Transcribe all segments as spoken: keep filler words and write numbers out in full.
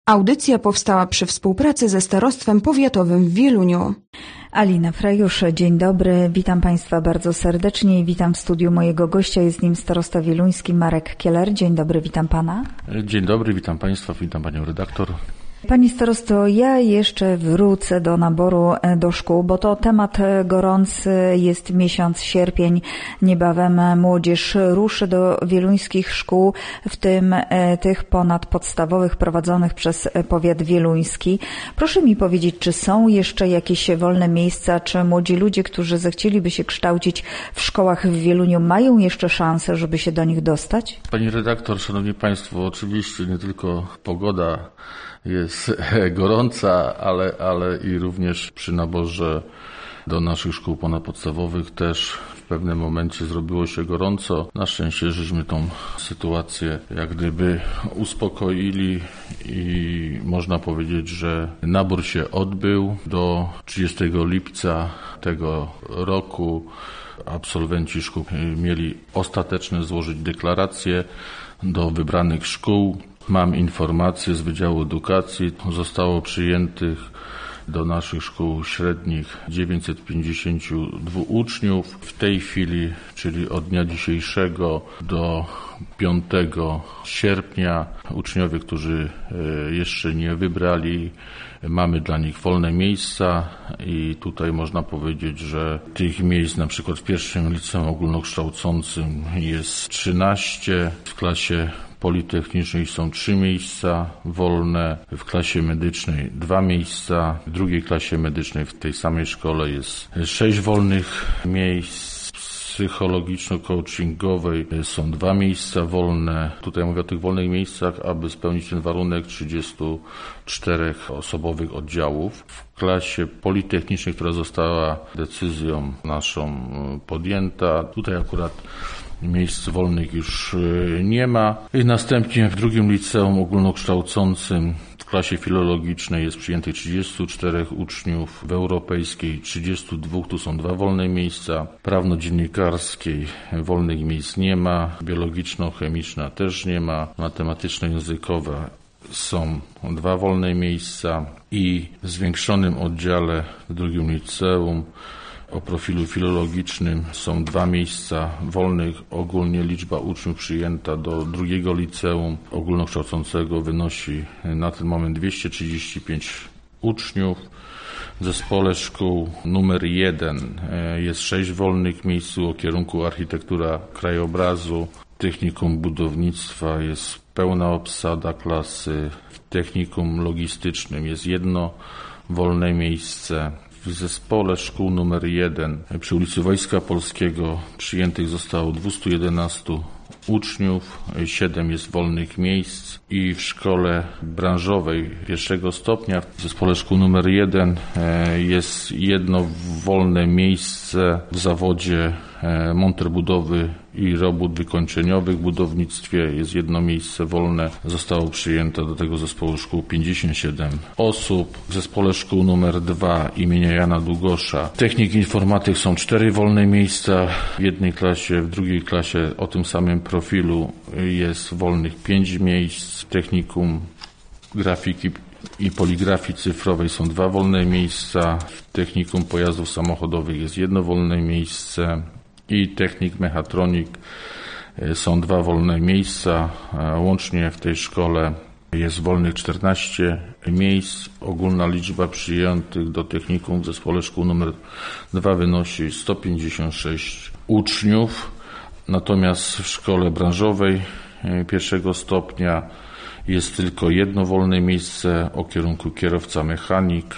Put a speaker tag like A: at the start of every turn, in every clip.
A: Audycja powstała przy współpracy ze Starostwem Powiatowym w Wieluniu.
B: Alina Frajusz, dzień dobry, witam Państwa bardzo serdecznie i witam w studiu mojego gościa, jest nim starosta wieluński Marek Kieler. Dzień dobry, witam Pana.
C: Dzień dobry, witam Państwa, witam Panią redaktor.
B: Pani starosto, ja jeszcze wrócę do naboru do szkół, bo to temat gorący, jest miesiąc sierpień, niebawem młodzież ruszy do wieluńskich szkół, w tym tych ponadpodstawowych prowadzonych przez powiat wieluński. Proszę mi powiedzieć, czy są jeszcze jakieś wolne miejsca, czy młodzi ludzie, którzy zechcieliby się kształcić w szkołach w Wieluniu, mają jeszcze szansę, żeby się do nich dostać?
C: Pani redaktor, szanowni Państwo, oczywiście nie tylko pogoda jest gorąca, ale, ale i również przy naborze do naszych szkół ponadpodstawowych też w pewnym momencie zrobiło się gorąco. Na szczęście żeśmy tą sytuację jak gdyby uspokoili i można powiedzieć, że nabór się odbył. Do trzydziestego lipca tego roku absolwenci szkół mieli ostateczne złożyć deklaracje do wybranych szkół. Mam informację z Wydziału Edukacji, zostało przyjętych do naszych szkół średnich dziewięćset pięćdziesiąt dwa uczniów. W tej chwili, czyli od dnia dzisiejszego do piątego sierpnia, uczniowie, którzy jeszcze nie wybrali, mamy dla nich wolne miejsca i tutaj można powiedzieć, że tych miejsc na przykład w pierwszym liceum ogólnokształcącym jest trzynaście, w klasie politechnicznej są trzy miejsca wolne, w klasie medycznej dwa miejsca, w drugiej klasie medycznej w tej samej szkole jest sześć wolnych miejsc. Psychologiczno-coachingowej są dwa miejsca wolne. Tutaj mówię o tych wolnych miejscach, aby spełnić ten warunek trzydziestu czterech osobowych oddziałów. W klasie politechnicznej, która została decyzją naszą podjęta, tutaj akurat miejsc wolnych już nie ma. I następnie w drugim liceum ogólnokształcącym w klasie filologicznej jest przyjętych trzydziestu czterech uczniów, w europejskiej trzydziestu dwóch, tu są dwa wolne miejsca, prawno-dziennikarskiej wolnych miejsc nie ma, biologiczno-chemiczna też nie ma, matematyczno-językowa są dwa wolne miejsca i w zwiększonym oddziale w drugim liceum o profilu filologicznym są dwa miejsca wolnych. Ogólnie liczba uczniów przyjęta do drugiego liceum ogólnokształcącego wynosi na ten moment dwieście trzydzieści pięć uczniów. W zespole szkół numer jeden jest sześć wolnych miejsc o kierunku architektura krajobrazu. W technikum budownictwa jest pełna obsada klasy. W technikum logistycznym jest jedno wolne miejsce. W zespole szkół numer jeden przy ulicy Wojska Polskiego przyjętych zostało dwieście jedenastu uczniów, siedem jest wolnych miejsc i w szkole branżowej pierwszego stopnia w zespole szkół numer jeden jest jedno wolne miejsce w zawodzie monter budowy i robót wykończeniowych w budownictwie. Jest jedno miejsce wolne. Zostało przyjęte do tego zespołu szkół pięćdziesiąt siedem osób. W zespole szkół numer dwa imienia Jana Długosza technik informatyk są cztery wolne miejsca w jednej klasie, w drugiej klasie o tym samym profilu jest wolnych pięć miejsc. W technikum grafiki i poligrafii cyfrowej są dwa wolne miejsca. W technikum pojazdów samochodowych jest jedno wolne miejsce i technik mechatronik są dwa wolne miejsca. Łącznie w tej szkole jest wolnych czternaście miejsc. Ogólna liczba przyjętych do technikum w zespole szkół numer dwa wynosi sto pięćdziesiąt sześć uczniów. Natomiast w szkole branżowej pierwszego stopnia jest tylko jedno wolne miejsce o kierunku kierowca mechanik.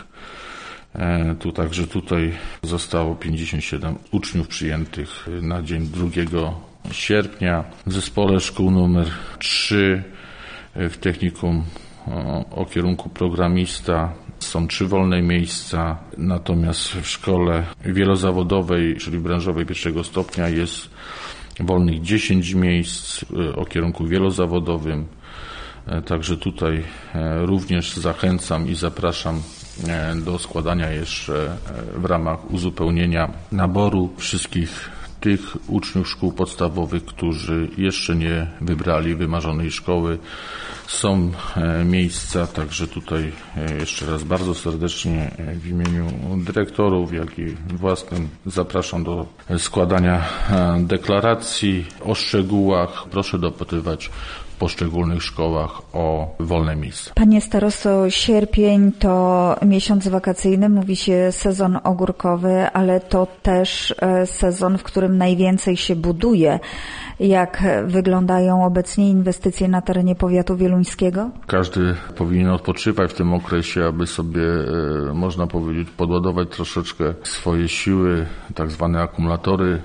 C: Tu także tutaj zostało pięćdziesiąt siedem uczniów przyjętych na dzień drugiego sierpnia. W zespole szkół numer trzy w technikum o kierunku programista są trzy wolne miejsca, natomiast w szkole wielozawodowej, czyli branżowej pierwszego stopnia jest wolnych dziesięć miejsc o kierunku wielozawodowym. Także tutaj również zachęcam i zapraszam do składania jeszcze w ramach uzupełnienia naboru wszystkich tych uczniów szkół podstawowych, którzy jeszcze nie wybrali wymarzonej szkoły. Są miejsca, także tutaj jeszcze raz bardzo serdecznie w imieniu dyrektorów, jak i własnym zapraszam do składania deklaracji. O szczegółach proszę dopytywać w poszczególnych szkołach o wolne miejsca.
B: Panie starosto, sierpień to miesiąc wakacyjny, mówi się sezon ogórkowy, ale to też sezon, w którym najwięcej się buduje. Jak wyglądają obecnie inwestycje na terenie powiatu wieluńskiego?
C: Każdy powinien odpoczywać w tym okresie, aby sobie, można powiedzieć, podładować troszeczkę swoje siły, tak zwane akumulatory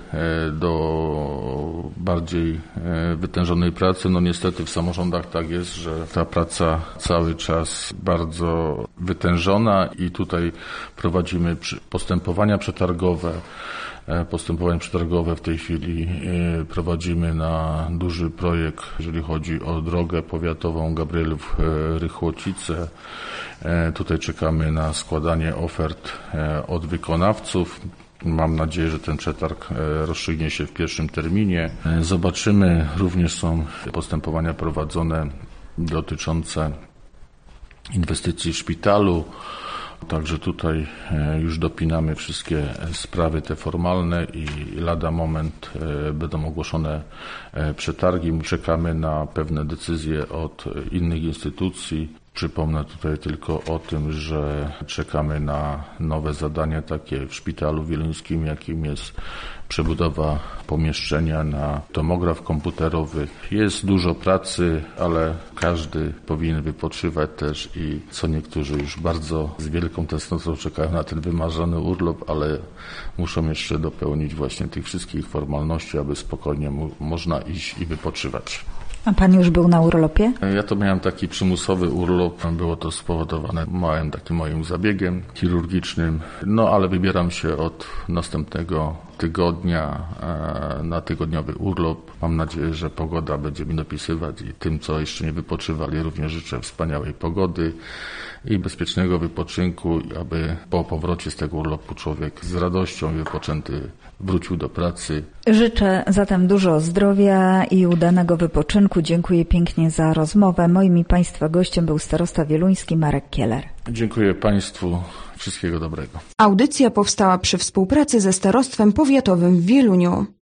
C: do bardziej wytężonej pracy. No niestety w samorządach tak jest, że ta praca cały czas bardzo wytężona i tutaj prowadzimy postępowania przetargowe. Postępowania przetargowe w tej chwili prowadzimy na duży projekt, jeżeli chodzi o drogę powiatową Gabrielów-Rychłocice. Tutaj czekamy na składanie ofert od wykonawców. Mam nadzieję, że ten przetarg rozstrzygnie się w pierwszym terminie. Zobaczymy, również są postępowania prowadzone dotyczące inwestycji w szpitalu. Także tutaj już dopinamy wszystkie sprawy te formalne i lada moment będą ogłoszone przetargi. Czekamy na pewne decyzje od innych instytucji. Przypomnę tutaj tylko o tym, że czekamy na nowe zadania takie w szpitalu wieluńskim, jakim jest przebudowa pomieszczenia na tomograf komputerowy. Jest dużo pracy, ale każdy powinien wypoczywać też i co niektórzy już bardzo z wielką tęsknotą czekają na ten wymarzony urlop, ale muszą jeszcze dopełnić właśnie tych wszystkich formalności, aby spokojnie mu można iść i wypoczywać.
B: A pan już był na urlopie?
C: Ja to miałem taki przymusowy urlop. Było to spowodowane małym takim moim zabiegiem chirurgicznym. No ale wybieram się od następnego tygodnia na tygodniowy urlop. Mam nadzieję, że pogoda będzie mi dopisywać i tym, co jeszcze nie wypoczywali, również życzę wspaniałej pogody i bezpiecznego wypoczynku, aby po powrocie z tego urlopu człowiek z radością i wypoczęty wrócił do pracy.
B: Życzę zatem dużo zdrowia i udanego wypoczynku. Dziękuję pięknie za rozmowę. Moim i Państwa gościem był starosta wieluński Marek Kieler.
C: Dziękuję Państwu. Wszystkiego dobrego.
A: Audycja powstała przy współpracy ze Starostwem Powiatowym w Wieluniu.